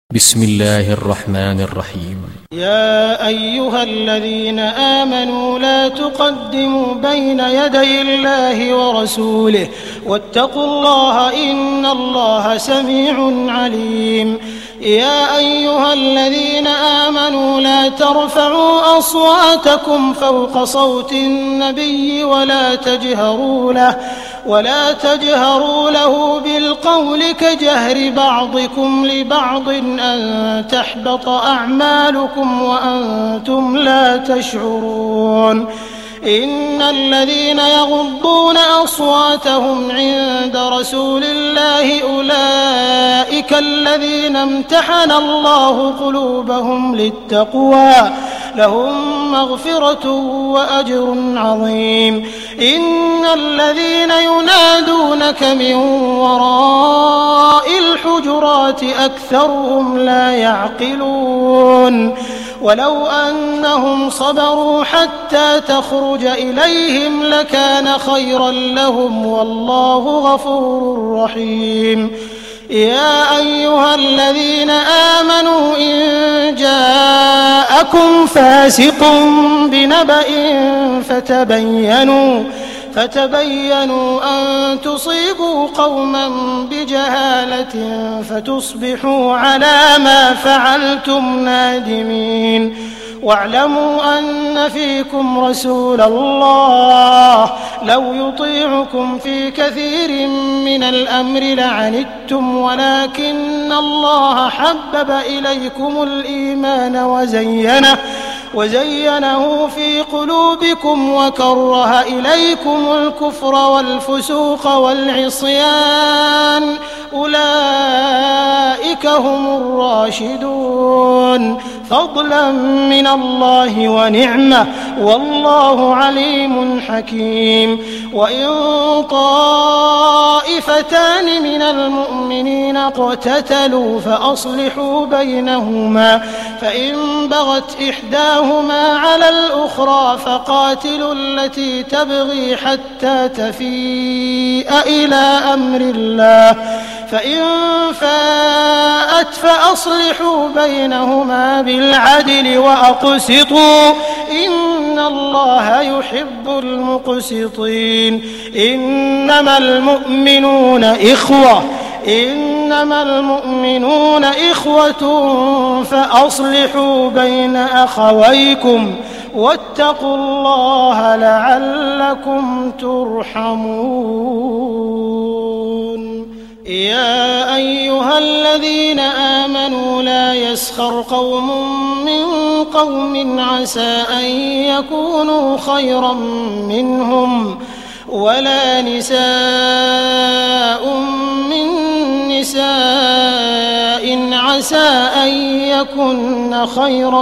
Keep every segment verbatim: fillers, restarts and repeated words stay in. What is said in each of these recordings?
بسم الله الرحمن الرحيم. يا أيها الذين آمنوا لا تقدموا بين يدي الله ورسوله واتقوا الله إن الله سميع عليم. يا أيها الذين آمنوا لا ترفعوا أصواتكم فوق صوت النبي ولا تجهروا له ولا تجهروا له بالقول كجهر بعضكم لبعض أن تحبط أعمالكم وأنتم لا تشعرون. إن الذين يغضون أصواتهم عند رسول الله أولئك الذين امتحن الله قلوبهم للتقوى لهم مغفرة وأجر عظيم. إن الذين ينادونك من وراء الحجرات أكثرهم لا يعقلون. ولو أنهم صبروا حتى تخرج إليهم لكان خيرا لهم والله غفور رحيم. يا أيها الذين آمنوا إن جاءكم فاسق بنبأ فتبينوا فتبينوا أن تصيبوا قوما بجهالة فتصبحوا على ما فعلتم نادمين. واعلموا أن فيكم رسول الله لو يطيعكم في كثير من الأمر لعنتم ولكن الله حبب إليكم الإيمان وزينه وزينه في قلوبكم وكره إليكم الكفر والفسوق والعصيان أولئك هم الراشدون فضلا من الله ونعمة والله عليم حكيم. وإن طائفتان من المؤمنين اقتتلوا فأصلحوا بينهما فإن بغت إحداهما على الأخرى فقاتلوا التي تبغي حتى تفيء إلى أمر الله فإن فاءت فأصلحوا بينهما بالعدل وأقسطوا إن الله يحب المقسطين. إنما المؤمنون إخوة إنما المؤمنون إخوة فأصلحوا بين أخويكم واتقوا الله لعلكم ترحمون. يا أيها الذين آمنوا لا يسخر قوم من قوم عسى أن يكونوا خيرا منهم ولا نساء من نساء عسى أن يكن خيرا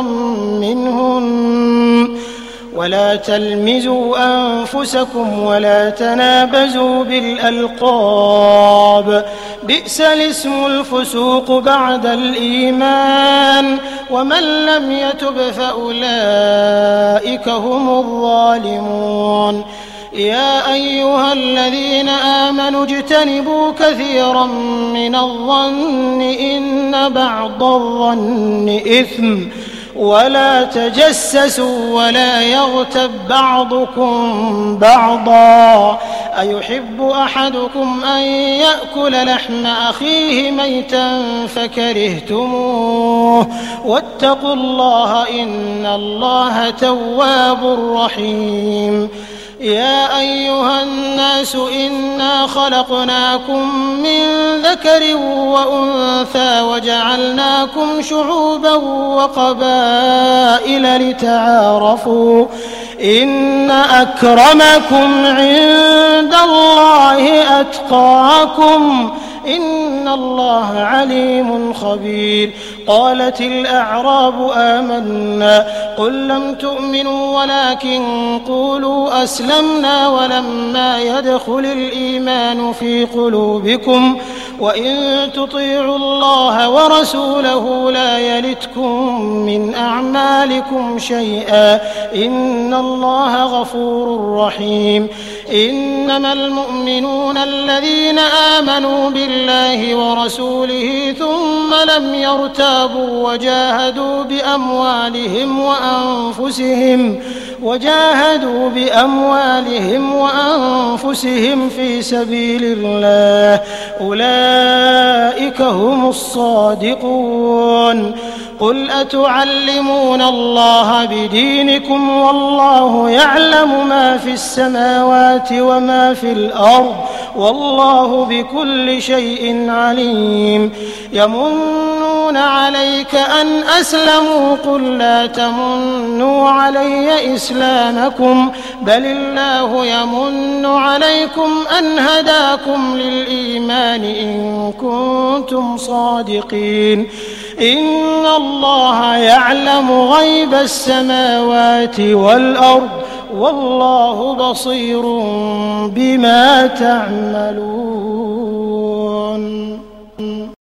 منهن ولا تلمزوا أنفسكم ولا تنابزوا بالألقاب بئس الاسم الفسوق بعد الإيمان ومن لم يتب فأولئك هم الظالمون. يا أيها الذين آمنوا اجتنبوا كثيرا من الظن إن بعض الظن إثم ولا تجسسوا ولا يغتب بعضكم بعضا أيحب أحدكم أن يأكل لحم أخيه ميتا فكرهتموه واتقوا الله إن الله تواب رحيم. يا أيها الناس إنا خلقناكم من ذكر وأنثى وجعلناكم شعوبا وقبائل لتعارفوا إن أكرمكم عند الله أتقاكم إن الله عليم خبير. قالت الأعراب آمنا قل لم تؤمنوا ولكن قولوا أسلمنا ولما يدخل الإيمان في قلوبكم وإن تطيعوا الله ورسوله لا يلتكم من أعمالكم شيئا إن الله غفور رحيم إنما المؤمنون الذين آمنوا بالله ورسوله ثم لم يرتابوا وجاهدوا بأموالهم وأنفسهم وجاهدوا بأموالهم وأنفسهم في سبيل الله أولئك هم الصادقون قل أتعلمون الله بدينكم والله يعلم ما في السماوات وما في الأرض والله بكل شيء عليم يمنون عليك أن أسلموا قل لا تمنوا علي إسلامكم بل الله يمن عليكم أن هداكم للإيمان إن كنتم صادقين إن الله يعلم غيب السماوات والأرض والله بصير بما تعملون.